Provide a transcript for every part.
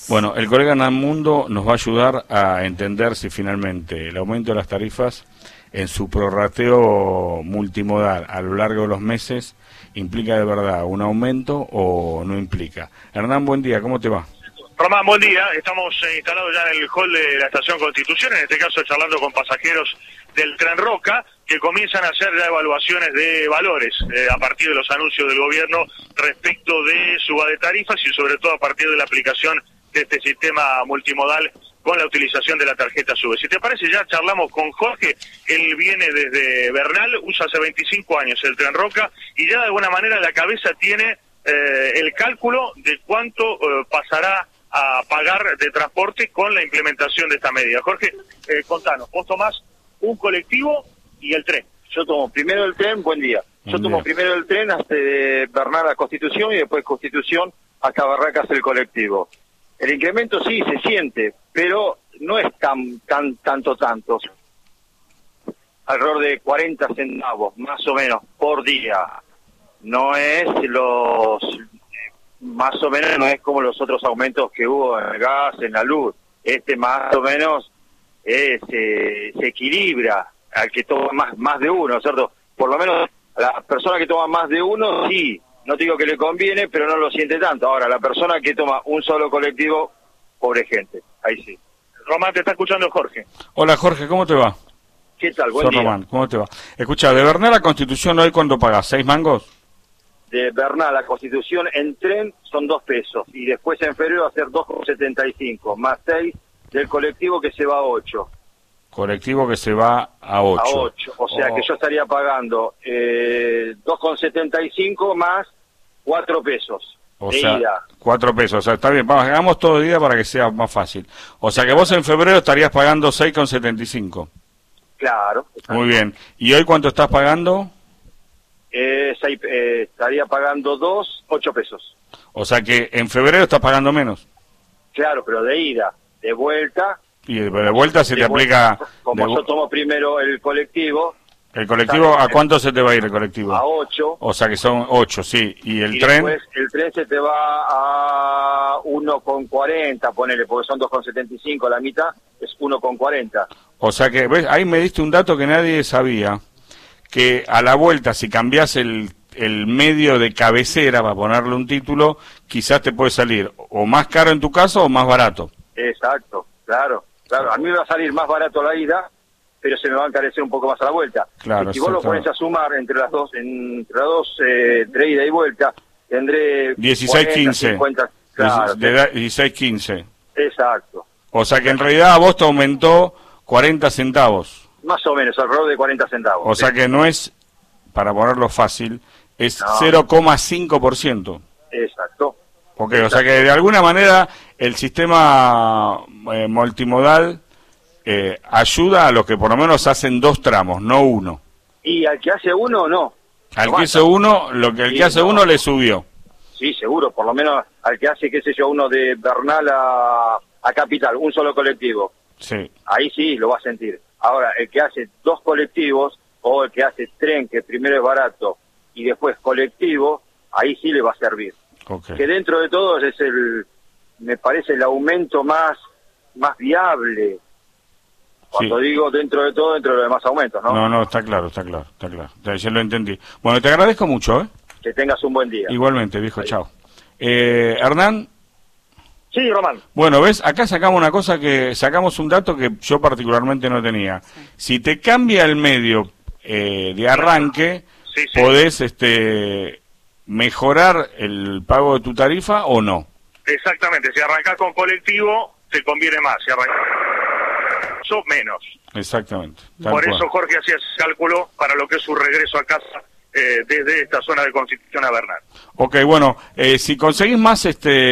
Bueno, el colega Hernán Mundo nos va a ayudar a entender si finalmente el aumento de las tarifas en su prorrateo multimodal a lo largo de los meses implica de verdad un aumento o no implica. Hernán, buen día, ¿cómo te va? Román, buen día. Estamos instalados ya en el hall de la Estación Constitución, en este caso charlando con pasajeros del Tren Roca, que comienzan a hacer ya evaluaciones de valores a partir de los anuncios del gobierno respecto de suba de tarifas y sobre todo a partir de la aplicación de este sistema multimodal con la utilización de la tarjeta SUBE. Si te parece, ya charlamos con Jorge. Él viene desde Bernal, usa hace 25 años el Tren Roca y ya de alguna manera la cabeza tiene el cálculo de cuánto pasará a pagar de transporte con la implementación de esta medida. Jorge, contanos, vos tomás un colectivo y el tren. Yo tomo primero el tren, buen día. Yo tomo primero el tren hasta Bernal a Constitución y después Constitución hasta Barracas el colectivo. El incremento sí se siente, pero no es tanto. Alrededor de 40 centavos, más o menos, por día. No es más o menos no es como los otros aumentos que hubo en el gas, en la luz. Más o menos se equilibra al que toma más de uno, ¿cierto? Por lo menos a la persona que toma más de uno, sí, no digo que le conviene, pero no lo siente tanto. Ahora, la persona que toma un solo colectivo, pobre gente, ahí sí. Román, te está escuchando Jorge. Hola Jorge, ¿cómo te va? ¿Qué tal? Buen día. Román, ¿cómo te va? Escucha, de Bernal a Constitución hoy, ¿cuánto pagás? ¿6 mangos? De Bernal a Constitución en tren son 2 pesos y después en febrero va a ser 2,75 más 6 del colectivo que se va a 8. Colectivo que se va a 8. A 8, o sea que yo estaría pagando 2,75 más 4 pesos. O sea, ida. 4 pesos, o sea, está bien, vamos, hagamos todo de ida para que sea más fácil. O sea que vos en febrero estarías pagando 6,75. Claro. Muy bien. ¿Y hoy cuánto estás pagando? Estaría pagando 8 pesos. O sea que en febrero estás pagando menos. Claro, pero de ida, de vuelta. Y de vuelta se te aplica... Como yo tomo primero el colectivo... ¿El colectivo a cuánto se te va a ir el colectivo? A 8. O sea que son 8, sí. ¿Y el tren? Después el tren se te va a 1,40, ponele, porque son 2,75, la mitad es 1,40. O sea que, ¿ves? Ahí me diste un dato que nadie sabía, que a la vuelta, si cambiás el medio de cabecera, para ponerle un título, quizás te puede salir o más caro en tu caso o más barato. Exacto, claro. A mí me va a salir más barato la ida, pero se me va a encarecer un poco más a la vuelta. Claro, y si vos lo pones a sumar entre las dos, entre ida y vuelta, tendré 16-15. 50, claro, 16-15. Exacto. O sea que en realidad a vos te aumentó 40 centavos. Más o menos, alrededor de 40 centavos. O sea que no es, para ponerlo fácil, es 0,5%. Exacto. Ok, o sea que de alguna manera el sistema multimodal ayuda a los que por lo menos hacen 2 tramos, no 1. Y al que hace uno, no. Al que hace uno, el que hace uno le subió. Sí, seguro, por lo menos al que hace, qué sé yo, uno de Bernal a Capital, un solo colectivo. Sí. Ahí sí lo va a sentir. Ahora, el que hace 2 colectivos, o el que hace tren, que primero es barato, y después colectivo, ahí sí le va a servir. Okay. Que dentro de todo es me parece el aumento más viable. Cuando digo dentro de todo, dentro de los demás aumentos, ¿no? No, está claro. Ya lo entendí. Bueno, te agradezco mucho, ¿eh? Que tengas un buen día. Igualmente, viejo, chao. Hernán. Sí, Román. Bueno, ¿ves? Acá sacamos un dato que yo particularmente no tenía. Sí. Si te cambia el medio de arranque, podés mejorar el pago de tu tarifa o no. Exactamente, si arrancás con colectivo, te conviene más. Si arrancás menos. Exactamente. Por eso Jorge hacía ese cálculo para lo que es su regreso a casa desde esta zona de Constitución a Bernal. Ok, bueno, si conseguís más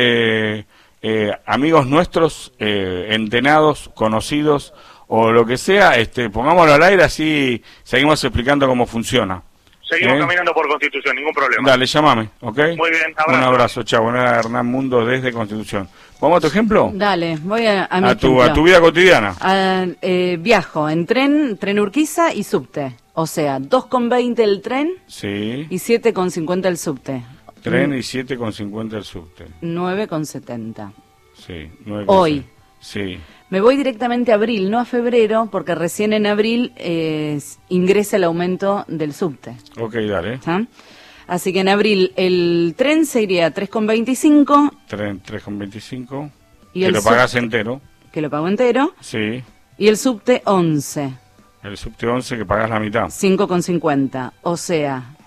amigos nuestros, entenados, conocidos o lo que sea, pongámoslo al aire, así seguimos explicando cómo funciona. Seguimos caminando por Constitución, ningún problema. Dale, llámame, ¿ok? Muy bien, abrazo. Un abrazo, chao. Bueno, era Hernán Mundo desde Constitución. ¿Vamos a tu ejemplo? Dale, voy a mi ejemplo. A tu vida cotidiana. Viajo en tren Urquiza y subte. O sea, 2,20 el tren y 7,50 el subte. Tren y 7,50 el subte. 9,70. Sí, 9,6. Hoy. Sí. Me voy directamente a abril, no a febrero, porque recién en abril ingresa el aumento del subte. Ok, dale. ¿Ah? Así que en abril el tren se iría a 3,25. Tren 3,25. Y que el lo pagas entero. Que lo pago entero. Sí. Y el subte 11. El subte 11 que pagas la mitad. 5,50. O sea,